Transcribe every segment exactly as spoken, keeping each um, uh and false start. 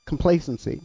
complacency,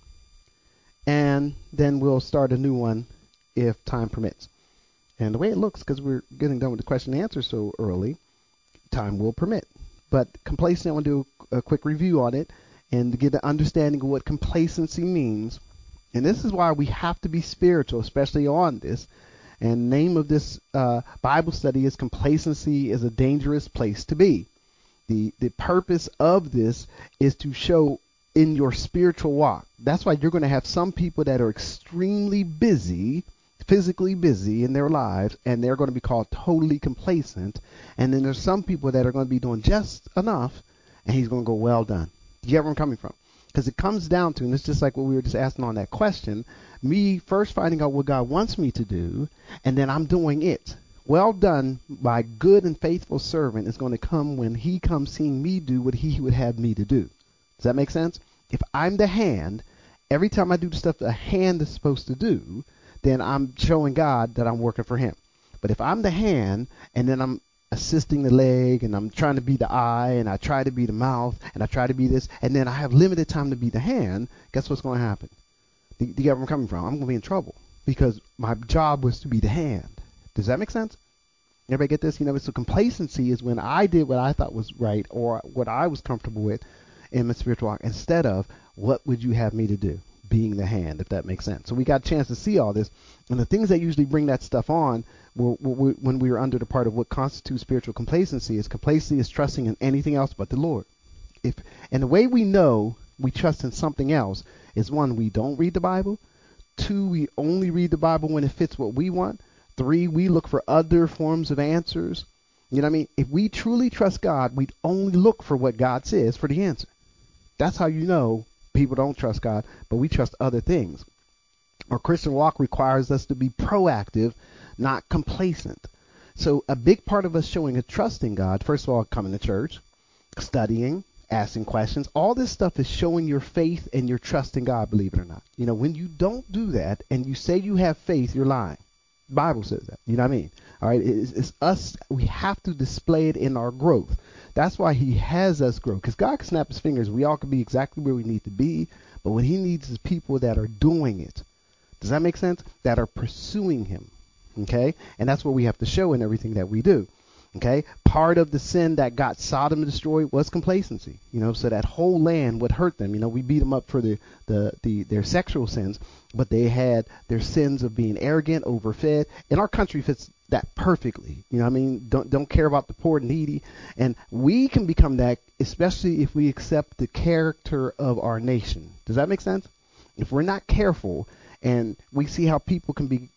and then we'll start a new one if time permits. And the way it looks, because we're getting done with the question and answer so early, time will permit. But complacency, I want to do a quick review on it and to get an understanding of what complacency means. And this is why we have to be spiritual, especially on this. And the name of this uh, Bible study is Complacency is a Dangerous Place to Be. The, the purpose of this is to show in your spiritual walk. That's why you're going to have some people that are extremely busy, physically busy in their lives, and they're going to be called totally complacent. And then there's some people that are going to be doing just enough, and he's going to go, well done. Do you get where I'm coming from? Because it comes down to, and it's just like what we were just asking on that question, me first finding out what God wants me to do, and then I'm doing it. Well done, my good and faithful servant, is going to come when he comes seeing me do what he would have me to do. Does that make sense? If I'm the hand, every time I do the stuff the hand is supposed to do, then I'm showing God that I'm working for him. But if I'm the hand and then I'm assisting the leg and I'm trying to be the eye and I try to be the mouth and I try to be this and then I have limited time to be the hand, guess what's going to happen? Do you get where I'm coming from? I'm going to be in trouble because my job was to be the hand. Does that make sense? Everybody get this? You know, so complacency is when I did what I thought was right or what I was comfortable with in my spiritual walk instead of what would you have me to do? Being the hand, if that makes sense. So we got a chance to see all this. And the things that usually bring that stuff on were, were, when we were under the part of what constitutes spiritual complacency is complacency is trusting in anything else but the Lord. If and the way we know we trust in something else is, one, we don't read the Bible. Two, we only read the Bible when it fits what we want. Three, we look for other forms of answers. You know what I mean? If we truly trust God, we'd only look for what God says for the answer. That's how you know people don't trust God, but we trust other things. Our Christian walk requires us to be proactive, not complacent. So a big part of us showing a trust in God, first of all, coming to church, studying, asking questions, all this stuff is showing your faith and your trust in God, believe it or not. You know, when you don't do that and you say you have faith, you're lying. The Bible says that. You know what I mean? All right, it's, it's us. We have to display it in our growth. That's why he has us grow, because God can snap his fingers. We all can be exactly where we need to be, but what he needs is people that are doing it. Does that make sense? That are pursuing him. Okay? And that's what we have to show in everything that we do. Okay? Part of the sin that got Sodom destroyed was complacency. You know, so that whole land would hurt them. You know, we beat them up for the, the, the their sexual sins, but they had their sins of being arrogant, overfed. And our country fits that perfectly. You know what I mean? Don't don't care about the poor and needy. And we can become that, especially if we accept the character of our nation. Does that make sense? If we're not careful and we see how people can be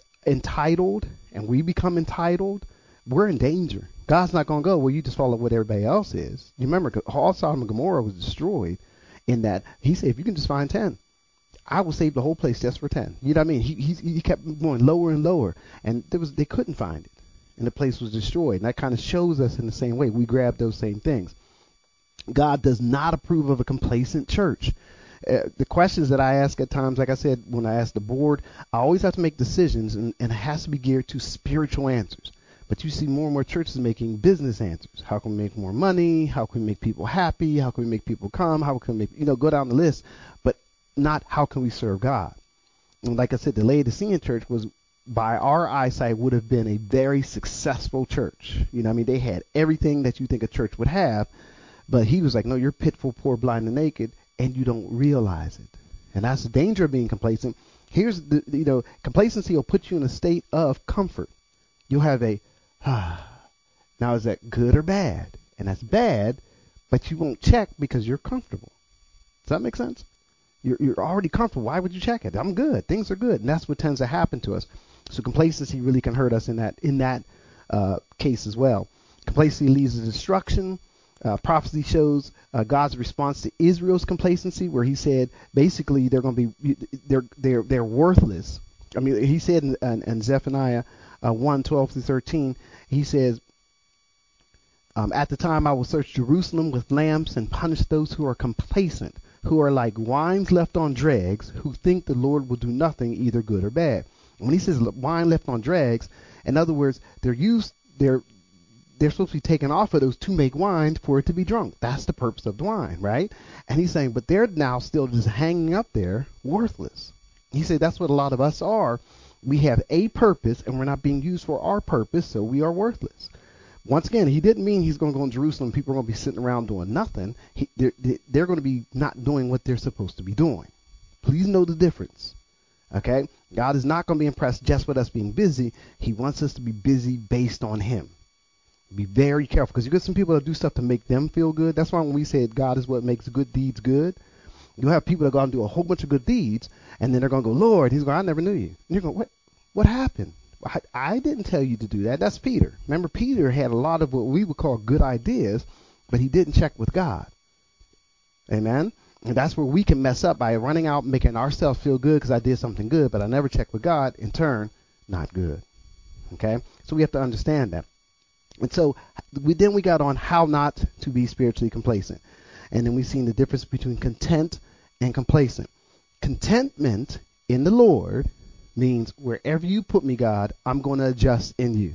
entitled and we become entitled, we're in danger. God's not going to go, well, you just follow what everybody else is. You remember, all Sodom and Gomorrah was destroyed in that he said, if you can just find ten, I will save the whole place just for ten. You know what I mean? He he, he kept going lower and lower, and there was they couldn't find it, and the place was destroyed. And that kind of shows us in the same way. We grab those same things. God does not approve of a complacent church. Uh, the questions that I ask at times, like I said, when I ask the board, I always have to make decisions, and, and it has to be geared to spiritual answers. But you see more and more churches making business answers. How can we make more money? How can we make people happy? How can we make people come? How can we make, you know, go down the list, but not how can we serve God? And like I said, the Laodicean church was, by our eyesight, would have been a very successful church. You know, I mean, they had everything that you think a church would have, but he was like, no, you're pitiful, poor, blind, and naked, and you don't realize it. And that's the danger of being complacent. Here's the, you know, complacency will put you in a state of comfort. You'll have a, ah, now is that good or bad? And that's bad, but you won't check because you're comfortable. Does that make sense? You're, you're already comfortable. Why would you check it? I'm good. Things are good. And that's what tends to happen to us. So complacency really can hurt us in that in that uh, case as well. Complacency leads to destruction. Uh, prophecy shows uh, God's response to Israel's complacency, where he said basically they're going to be they're they're they're worthless. I mean, he said in, in, in Zephaniah uh, one twelve through thirteen, he says, um, at the time I will search Jerusalem with lamps and punish those who are complacent, who are like wines left on dregs, who think the Lord will do nothing, either good or bad. When he says wine left on dregs, in other words, they're used they're they're supposed to be taken off of those to make wine for it to be drunk. That's the purpose of the wine, right? And he's saying, but they're now still just hanging up there, worthless. He said that's what a lot of us are. We have a purpose, and we're not being used for our purpose, so we are worthless. Once again, he didn't mean he's going to go in Jerusalem. People are going to be sitting around doing nothing. He, they're, they're going to be not doing what they're supposed to be doing. Please know the difference. Okay? God is not going to be impressed just with us being busy. He wants us to be busy based on him. Be very careful, because you get some people that do stuff to make them feel good. That's why when we said God is what makes good deeds good, you have people that go out and do a whole bunch of good deeds, and then they're going to go, Lord, he's going, I never knew you. And you're going, what? What happened? I, I didn't tell you to do that. That's Peter. Remember, Peter had a lot of what we would call good ideas, but he didn't check with God. Amen? And that's where we can mess up by running out and making ourselves feel good because I did something good, but I never checked with God. In turn, not good. Okay? So we have to understand that. And so we then we got on how not to be spiritually complacent. And then we've seen the difference between content and complacent. Contentment in the Lord means wherever you put me, God, I'm going to adjust in you.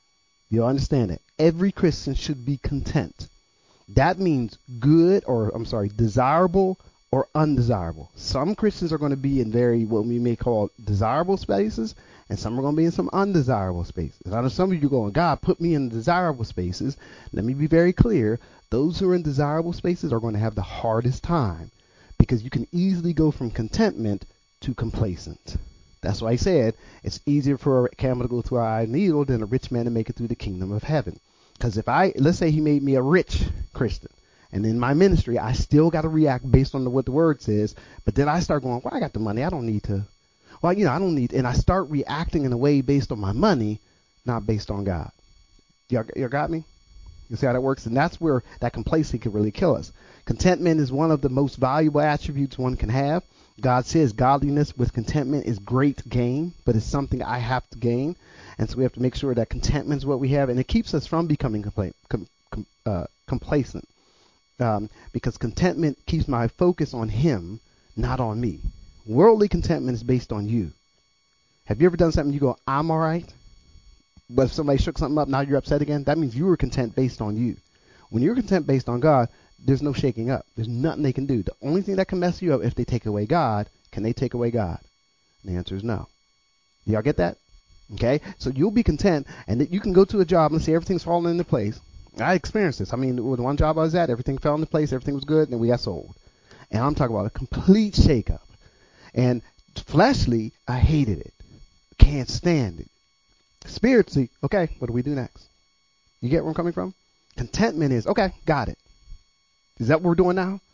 You understand it? Every Christian should be content. That means good, or I'm sorry, desirable or undesirable. Some Christians are going to be in very, what we may call desirable spaces, and some are going to be in some undesirable spaces. I know some of you are going, God, put me in desirable spaces. Let me be very clear. Those who are in desirable spaces are going to have the hardest time, because you can easily go from contentment to complacent. That's why I said it's easier for a camel to go through an eye of a needle than a rich man to make it through the kingdom of heaven. Because if I, let's say he made me a rich Christian, and in my ministry, I still got to react based on the, what the word says, but then I start going, well, I got the money. I don't need to, well, you know, I don't need, and I start reacting in a way based on my money, not based on God. Y'all, y'all got me? You see how that works? And that's where that complacency can really kill us. Contentment is one of the most valuable attributes one can have. God says godliness with contentment is great gain, but it's something I have to gain. And so we have to make sure that contentment is what we have, and it keeps us from becoming compla- com- com- uh, complacent. Um, because contentment keeps my focus on him, not on me. Worldly contentment is based on you. Have you ever done something you go, I'm all right? But if somebody shook something up, now you're upset again? That means you were content based on you. When you're content based on God, there's no shaking up. There's nothing they can do. The only thing that can mess you up, if they take away God, can they take away God? And the answer is no. Y'all get that? Okay? So you'll be content, and you can go to a job and say everything's falling into place. I experienced this. I mean, with one job I was at, everything fell into place, everything was good, and then we got sold. And I'm talking about a complete shakeup. And fleshly, I hated it. Can't stand it. Spiritually, okay, what do we do next? You get where I'm coming from? Contentment is, okay, got it. Is that what we're doing now?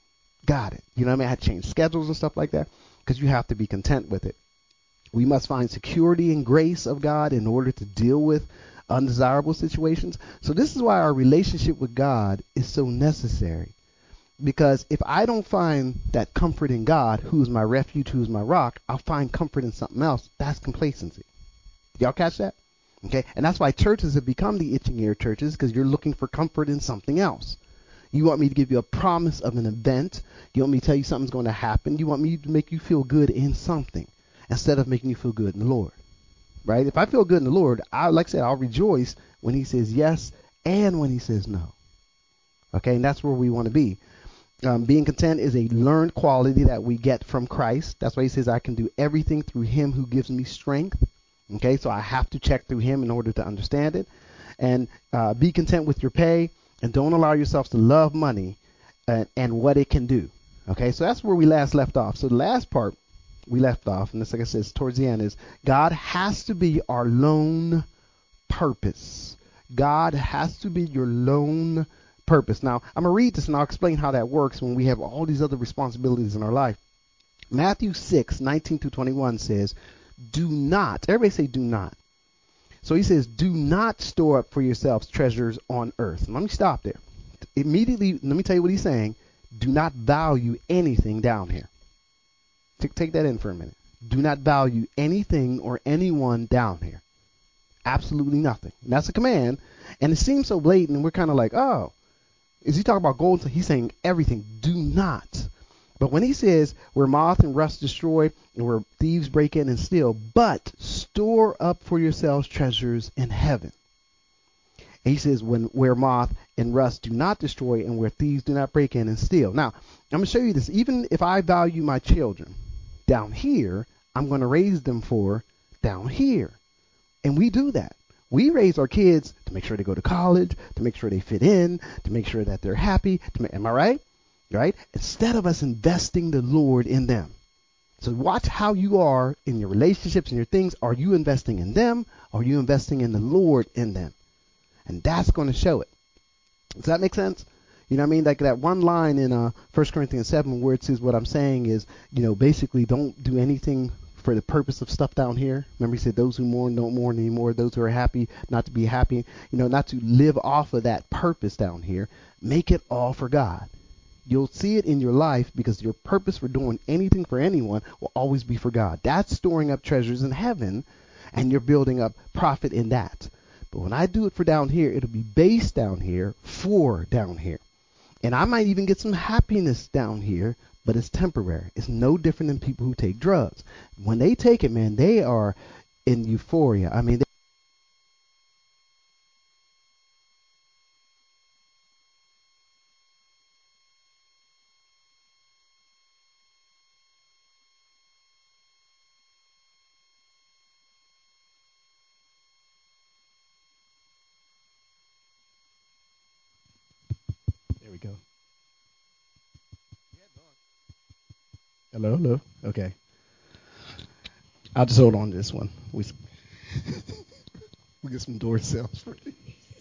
Got it. You know what I mean? I had to change schedules and stuff like that, because you have to be content with it. We must find security and grace of God in order to deal with undesirable situations. So this is why our relationship with God is so necessary. Because if I don't find that comfort in God, who is my refuge, who is my rock, I'll find comfort in something else. That's complacency. Y'all catch that? Okay. And that's why churches have become the itching ear churches, because you're looking for comfort in something else. You want me to give you a promise of an event. You want me to tell you something's going to happen. You want me to make you feel good in something instead of making you feel good in the Lord. Right? If I feel good in the Lord, I, like I said, I'll rejoice when he says yes and when he says no. Okay. And that's where we want to be. Um, being content is a learned quality that we get from Christ. That's why he says I can do everything through him who gives me strength. Okay, so I have to check through him in order to understand it. And uh, be content with your pay, and don't allow yourself to love money and, and what it can do. Okay, so that's where we last left off. So the last part we left off, and this, like I said, towards the end, is God has to be our lone purpose. God has to be your lone purpose. Now, I'm going to read this, and I'll explain how that works when we have all these other responsibilities in our life. Matthew six, nineteen through twenty-one says, do not, everybody say do not. So he says, do not store up for yourselves treasures on earth. Let me stop there. Immediately, let me tell you what he's saying. Do not value anything down here. Take, take that in for a minute. Do not value anything or anyone down here. Absolutely nothing. And that's a command. And it seems so blatant, and we're kind of like, oh, is he talking about gold? He's saying everything. Do not. But when he says where moth and rust destroy and where thieves break in and steal, but store up for yourselves treasures in heaven. And he says, when where moth and rust do not destroy and where thieves do not break in and steal. Now, I'm going to show you this. Even if I value my children down here, I'm going to raise them for down here. And we do that. We raise our kids to make sure they go to college, to make sure they fit in, to make sure that they're happy. To make, am I right? Right? Instead of us investing the Lord in them. So watch how you are in your relationships and your things. Are you investing in them? Or are you investing in the Lord in them? And that's going to show it. Does that make sense? You know what I mean? Like that one line in uh, First Corinthians seven where it says what I'm saying is, you know, basically don't do anything for the purpose of stuff down here. Remember he said those who mourn don't mourn anymore. Those who are happy not to be happy. You know, not to live off of that purpose down here. Make it all for God. You'll see it in your life because your purpose for doing anything for anyone will always be for God. That's storing up treasures in heaven, and you're building up profit in that. But when I do it for down here, it'll be based down here for down here. And I might even get some happiness down here, but it's temporary. It's no different than people who take drugs. When they take it, man, they are in euphoria. I mean, they There we go. Hello, hello. Okay. I'll just hold on to this one. We we get some door sales for you.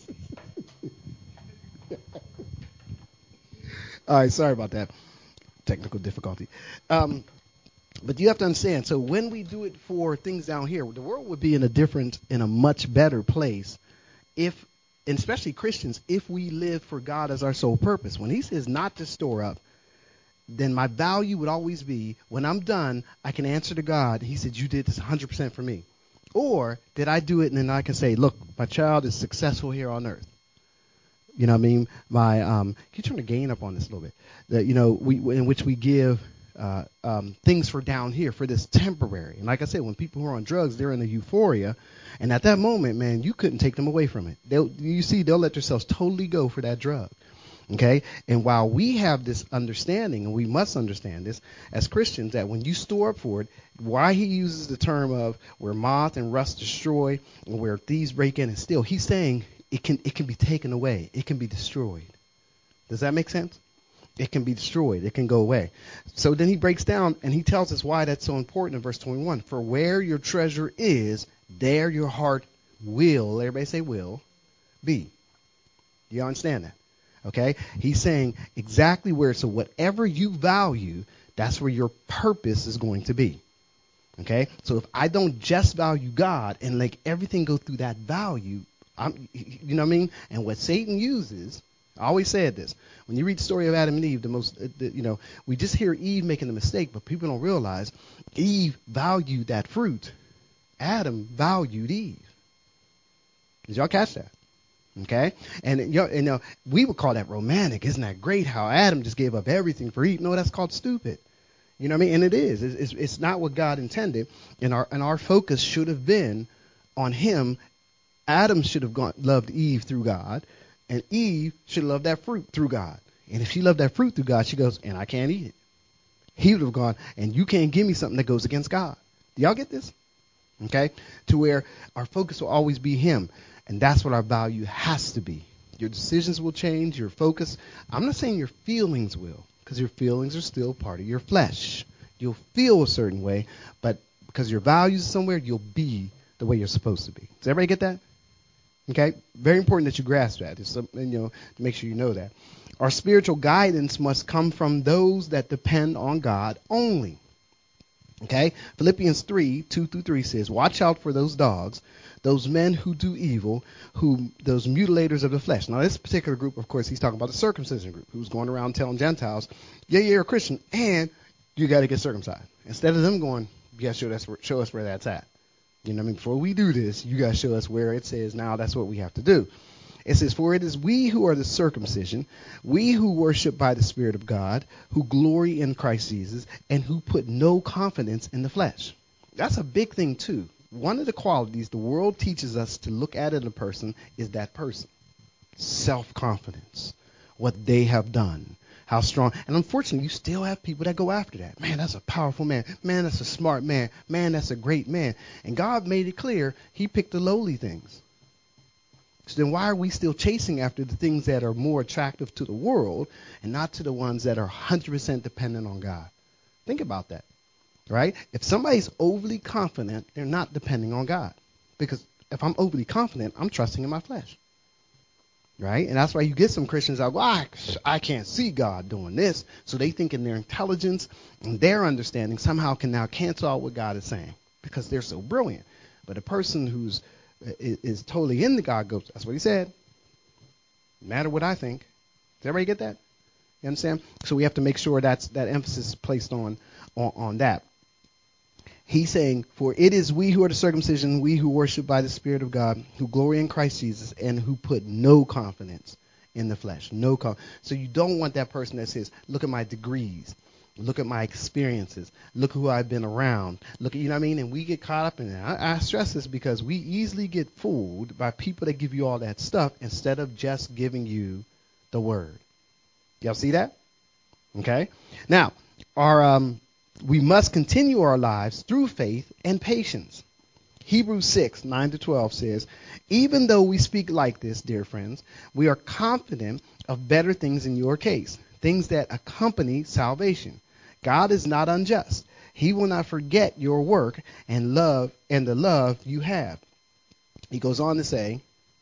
All right, sorry about that. Technical difficulty. Um, but you have to understand, so when we do it for things down here, the world would be in a different, in a much better place if, and especially Christians, if we live for God as our sole purpose. When he says not to store up, then my value would always be, when I'm done, I can answer to God. He said, you did this one hundred percent for me. Or did I do it and then I can say, look, my child is successful here on earth. You know what I mean? My, um, can you turn the gain up on this a little bit? That, you know, we, in which we give uh, um, things for down here, for this temporary. And like I said, when people who are on drugs, they're in a euphoria. And at that moment, man, you couldn't take them away from it. They'll, you see, they'll let themselves totally go for that drug. Okay? And while we have this understanding, and we must understand this as Christians, that when you store up for it, why he uses the term of where moth and rust destroy and where thieves break in and steal, he's saying it can it can be taken away. It can be destroyed. Does that make sense? It can be destroyed. It can go away. So then he breaks down and he tells us why that's so important in verse twenty-one. For where your treasure is, there your heart will, everybody say will, be. Do you understand that? Okay? He's saying exactly where, so whatever you value, that's where your purpose is going to be. Okay? So if I don't just value God and let everything go through that value, I'm, you know what I mean? And what Satan uses, I always said this, when you read the story of Adam and Eve, the most, uh, the, you know, we just hear Eve making the mistake, but people don't realize Eve valued that fruit. Adam valued Eve. Did y'all catch that? Okay? And, you know, and, you know, we would call that romantic. Isn't that great how Adam just gave up everything for Eve? No, that's called stupid. You know what I mean? And it is. It's, it's, it's not what God intended. And our, and our focus should have been on him. Adam should have gone, loved Eve through God, and Eve should love that fruit through God. And if she loved that fruit through God, she goes, and I can't eat it. He would have gone, and you can't give me something that goes against God. Do y'all get this? Okay? To where our focus will always be him. And that's what our value has to be. Your decisions will change, your focus. I'm not saying your feelings will, because your feelings are still part of your flesh. You'll feel a certain way, but because your values are somewhere, you'll be the way you're supposed to be. Does everybody get that? Okay? Very important that you grasp that. It's, you know, to make sure you know that. Our spiritual guidance must come from those that depend on God only. Okay? Philippians three, two through three says, watch out for those dogs, those men who do evil, who those mutilators of the flesh. Now, this particular group, of course, he's talking about the circumcision group, who's going around telling Gentiles, yeah, you're a Christian, and you got to get circumcised. Instead of them going, you got to show us, show us where that's at. You know what I mean? Before we do this, you got to show us where it says now that's what we have to do. It says, for it is we who are the circumcision, we who worship by the Spirit of God, who glory in Christ Jesus, and who put no confidence in the flesh. That's a big thing, too. One of the qualities the world teaches us to look at in a person is that person. Self-confidence, what they have done, how strong. And unfortunately, you still have people that go after that. Man, that's a powerful man. Man, that's a smart man. Man, that's a great man. And God made it clear he picked the lowly things. So then why are we still chasing after the things that are more attractive to the world and not to the ones that are one hundred percent dependent on God? Think about that, right? If somebody's overly confident, they're not depending on God. Because if I'm overly confident, I'm trusting in my flesh, right? And that's why you get some Christians out, well, I, I can't see God doing this. So they think in their intelligence and their understanding somehow can now cancel out what God is saying because they're so brilliant. But a person who's is, is totally in the God goes, that's what he said. No matter what I think. Does everybody get that? You understand? So we have to make sure that's that emphasis is placed on, on, on that. He's saying, for it is we who are the circumcision, we who worship by the Spirit of God, who glory in Christ Jesus, and who put no confidence in the flesh. No con- So you don't want that person that says, look at my degrees. Look at my experiences. Look who I've been around. Look at, you know what I mean? And we get caught up in that. I, I stress this because we easily get fooled by people that give you all that stuff instead of just giving you the word. Y'all see that? Okay. Now, our um, we must continue our lives through faith and patience. Hebrews six, nine to twelve says, even though we speak like this, dear friends, we are confident of better things in your case, things that accompany salvation. God is not unjust. He will not forget your work and love and the love you have. He goes on to say,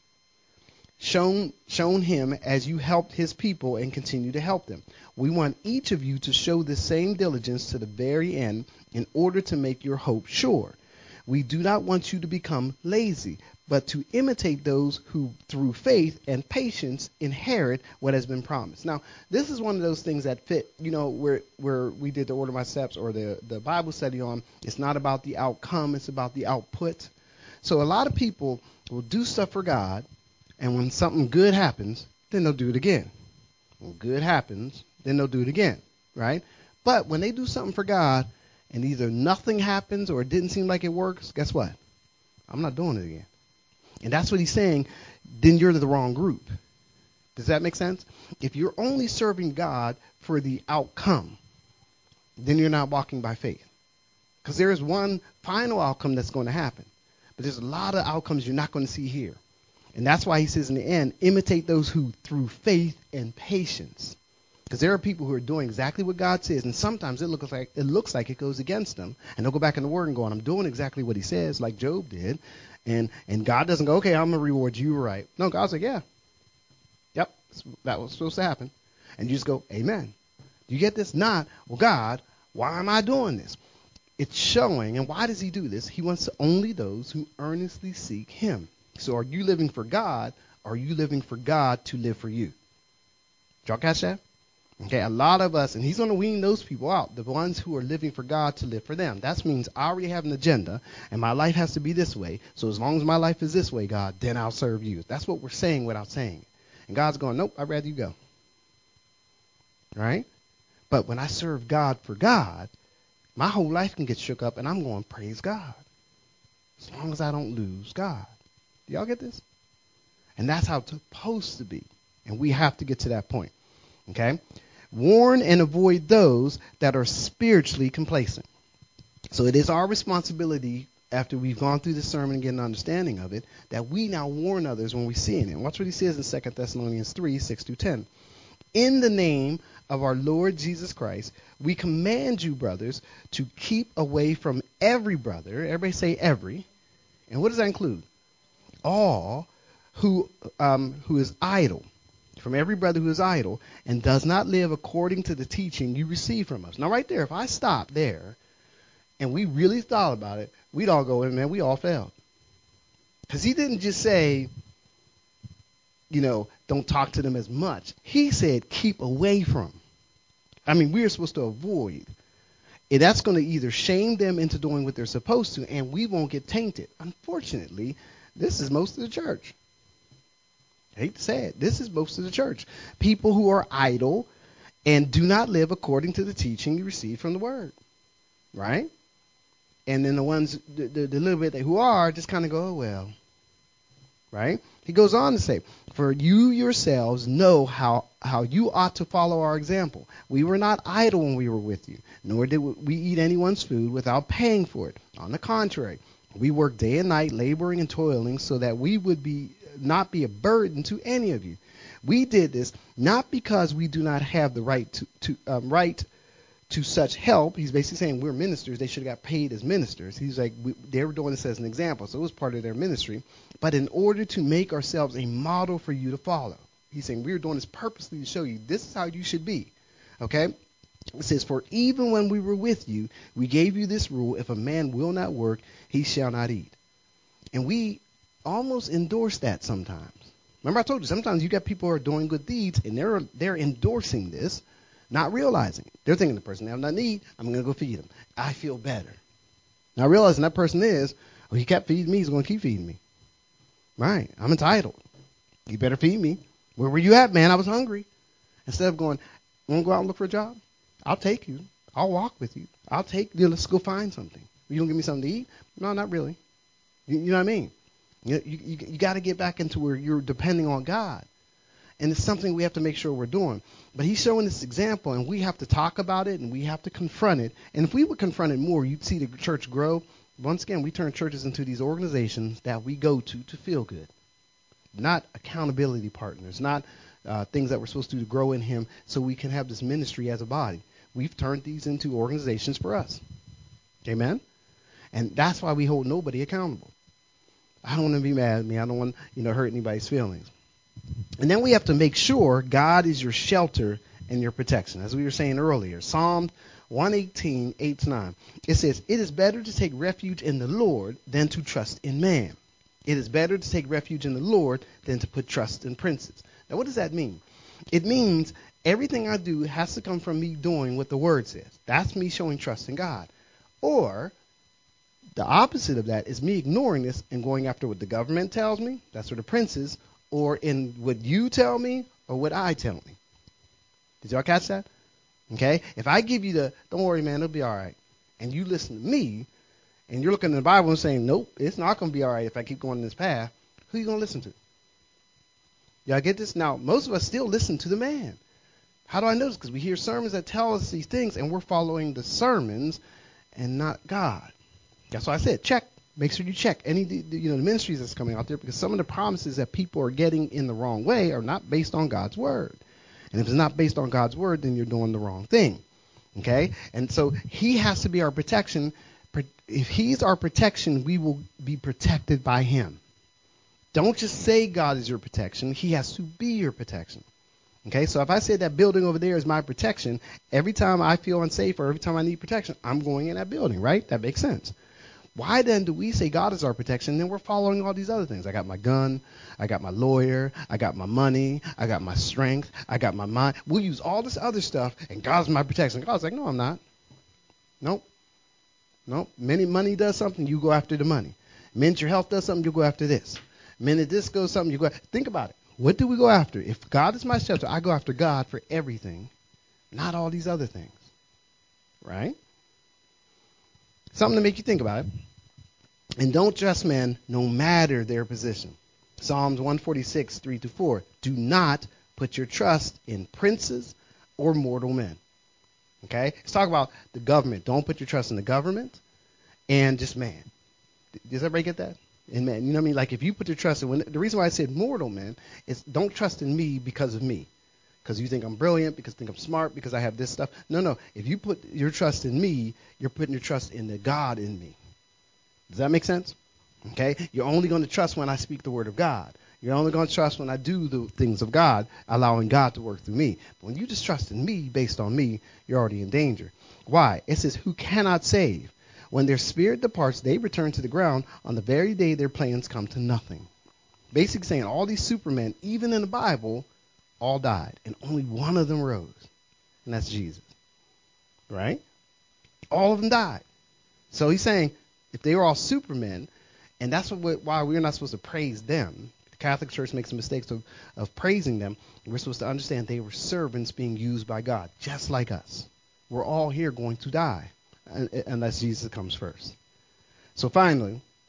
shown shown him as you helped his people and continue to help them. We want each of you to show the same diligence to the very end in order to make your hope sure. We do not want you to become lazy, but to imitate those who, through faith and patience, inherit what has been promised. Now, this is one of those things that fit, you know, where where we did the Order My Steps or the, the Bible study on. It's not about the outcome, it's about the output. So a lot of people will do stuff for God, and when something good happens, then they'll do it again. When good happens, then they'll do it again, right? But when they do something for God, and either nothing happens or it didn't seem like it works, guess what? I'm not doing it again. And that's what he's saying. Then you're the wrong group. Does that make sense? If you're only serving God for the outcome, then you're not walking by faith. Because there is one final outcome that's going to happen. But there's a lot of outcomes you're not going to see here. And that's why he says in the end, imitate those who through faith and patience. Because there are people who are doing exactly what God says, and sometimes it looks like it looks like it goes against them, and they'll go back in the Word and go, I'm doing exactly what He says, like Job did, and and God doesn't go, okay, I'm gonna reward you right. No, God's like, yeah, yep, that was supposed to happen, and you just go, Amen. Do you get this? Not, well, God, why am I doing this? It's showing, and why does He do this? He wants only those who earnestly seek Him. So, are you living for God? Or are you living for God to live for you? Did y'all catch that? Okay, a lot of us, and he's going to wean those people out, the ones who are living for God to live for them. That means I already have an agenda, and my life has to be this way. So as long as my life is this way, God, then I'll serve you. That's what we're saying without saying it. And God's going, nope, I'd rather you go. Right? But when I serve God for God, my whole life can get shook up, and I'm going, praise God. As long as I don't lose God. Do y'all get this? And that's how it's supposed to be. And we have to get to that point. Okay? Warn and avoid those that are spiritually complacent. So it is our responsibility, after we've gone through the sermon and get an understanding of it, that we now warn others when we see it. And watch what he says in Second Thessalonians three, six through ten. In the name of our Lord Jesus Christ, we command you, brothers, to keep away from every brother. Everybody say every. And what does that include? All who um, who is idle. From every brother who is idle and does not live according to the teaching you receive from us. Now, right there, if I stop there and we really thought about it, we'd all go, man, we all failed. Because he didn't just say, you know, don't talk to them as much. He said, keep away from. I mean, we're supposed to avoid. And that's going to either shame them into doing what they're supposed to, and we won't get tainted. Unfortunately, this is most of the church. I hate to say it. This is most of the church. People who are idle and do not live according to the teaching you receive from the Word. Right? And then the ones, the, the, the little bit that who are, just kind of go, oh, well. right? He goes on to say, for you yourselves know how, how you ought to follow our example. We were not idle when we were with you, nor did we eat anyone's food without paying for it. On the contrary, we worked day and night, laboring and toiling, so that we would be not be a burden to any of you. We did this not because we do not have the right to, to um, right to such help. He's basically saying we're ministers. They should have got paid as ministers. He's like, we, they were doing this as an example, so it was part of their ministry. But in order to make ourselves a model for you to follow. He's saying we were doing this purposely to show you this is how you should be. Okay? It says, for even when we were with you, we gave you this rule: if a man will not work, he shall not eat. And we almost endorse that sometimes. Remember I told you, sometimes you got people who are doing good deeds, and they're they're endorsing this, not realizing it. They're thinking the person they have nothing to eat, I'm going to go feed them. I feel better. Now realizing that person is, oh, he kept feeding me, he's going to keep feeding me. Right, I'm entitled. You better feed me. Where were you at, man? I was hungry. Instead of going, want to go out and look for a job? I'll take you. I'll walk with you. I'll take you. Let's go find something. You don't give me something to eat? No, not really. You, you know what I mean? You, you, you, you got to get back into where you're depending on God. And it's something we have to make sure we're doing. But he's showing this example, and we have to talk about it, and we have to confront it. And if we would confront it more, you'd see the church grow. Once again, we turn churches into these organizations that we go to to feel good. Not accountability partners, not uh, things that we're supposed to do to grow in him so we can have this ministry as a body. We've turned these into organizations for us. Amen? And that's why we hold nobody accountable. I don't want to be mad at me. I don't want you know hurt anybody's feelings. And then we have to make sure God is your shelter and your protection. As we were saying earlier, Psalm one eighteen, eight to nine. It says, it is better to take refuge in the Lord than to trust in man. It is better to take refuge in the Lord than to put trust in princes. Now, what does that mean? It means everything I do has to come from me doing what the word says. That's me showing trust in God. Or the opposite of that is me ignoring this and going after what the government tells me. That's what the princes, or in what you tell me or what I tell me. Did y'all catch that? Okay? If I give you the, don't worry, man, it'll be all right, and you listen to me, and you're looking in the Bible and saying, nope, it's not going to be all right if I keep going this path, who are you going to listen to? Y'all get this? Now, most of us still listen to the man. How do I know this? Because we hear sermons that tell us these things, and we're following the sermons and not God. That's why I said check. Make sure you check any you know the ministries that's coming out there, because some of the promises that people are getting in the wrong way are not based on God's word. And if it's not based on God's word, then you're doing the wrong thing. Okay? And so he has to be our protection. If he's our protection, we will be protected by him. Don't just say God is your protection. He has to be your protection. Okay? So if I say that building over there is my protection, every time I feel unsafe or every time I need protection, I'm going in that building, right? That makes sense. Why then do we say God is our protection, and then we're following all these other things? I got my gun, I got my lawyer, I got my money, I got my strength, I got my mind. We'll use all this other stuff, and God's my protection. God's like, no, I'm not. Nope. Nope. Minute money does something, you go after the money. Minute your health does something, you go after this. Minute this goes something, you go. Think about it. What do we go after? If God is my shelter, I go after God for everything, not all these other things. Right? Something to make you think about it. And don't trust men no matter their position. Psalms one forty-six, three to four. Do not put your trust in princes or mortal men. Okay? Let's talk about the government. Don't put your trust in the government and just man. Does everybody get that? And man, you know what I mean? Like if you put your trust in, when, the reason why I said mortal men is don't trust in me because of me. Because you think I'm brilliant, because you think I'm smart, because I have this stuff. No, no. If you put your trust in me, you're putting your trust in the God in me. Does that make sense? Okay? You're only going to trust when I speak the word of God. You're only going to trust when I do the things of God, allowing God to work through me. But when you just trust in me based on me, you're already in danger. Why? It says, who cannot save? When their spirit departs, they return to the ground on the very day their plans come to nothing. Basically saying all these supermen, even in the Bible, all died, and only one of them rose, and that's Jesus. Right? All of them died. So he's saying, if they were all supermen, and that's what, why we're not supposed to praise them. The Catholic Church makes the mistakes of, of praising them. We're supposed to understand they were servants being used by God, just like us. We're all here going to die, unless Jesus comes first. So finally,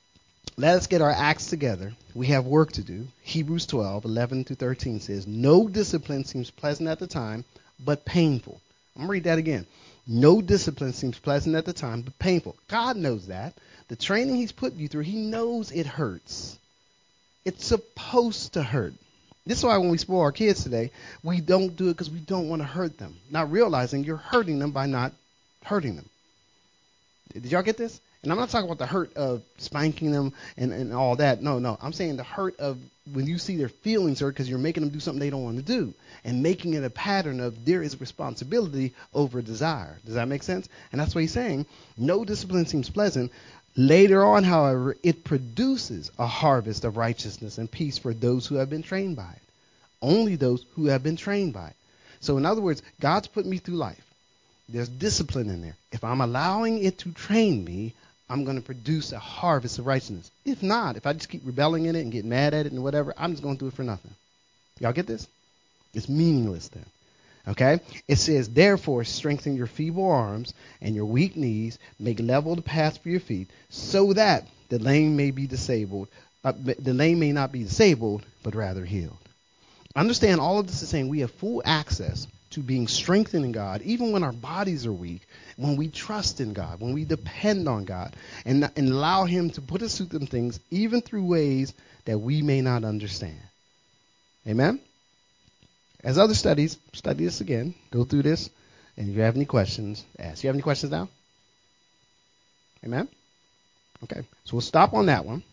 Let us get our acts together. We have work to do. Hebrews twelve, eleven through thirteen says, no discipline seems pleasant at the time, but painful. I'm going to read that again. No discipline seems pleasant at the time, but painful. God knows that. The training he's put you through, he knows it hurts. It's supposed to hurt. This is why when we spoil our kids today, we don't do it because we don't want to hurt them. Not realizing you're hurting them by not hurting them. Did y'all get this? And I'm not talking about the hurt of spanking them and, and all that. No, no. I'm saying the hurt of when you see their feelings hurt because you're making them do something they don't want to do and making it a pattern of there is responsibility over desire. Does that make sense? And that's what he's saying. No discipline seems pleasant. Later on, however, it produces a harvest of righteousness and peace for those who have been trained by it. Only those who have been trained by it. So in other words, God's put me through life. There's discipline in there. If I'm allowing it to train me, I'm going to produce a harvest of righteousness. If not, if I just keep rebelling in it and get mad at it and whatever, I'm just going to do it for nothing. Y'all get this? It's meaningless then. Okay? It says, therefore, strengthen your feeble arms and your weak knees, make level the path for your feet, so that the lame may be disabled. Uh, the lame may not be disabled, but rather healed. Understand, all of this is saying we have full access to being strengthened in God, even when our bodies are weak, when we trust in God, when we depend on God, and, and allow him to put us through some things, even through ways that we may not understand. Amen? As other studies, study this again, go through this, and if you have any questions, ask. You have any questions now? Amen? Okay, so we'll stop on that one.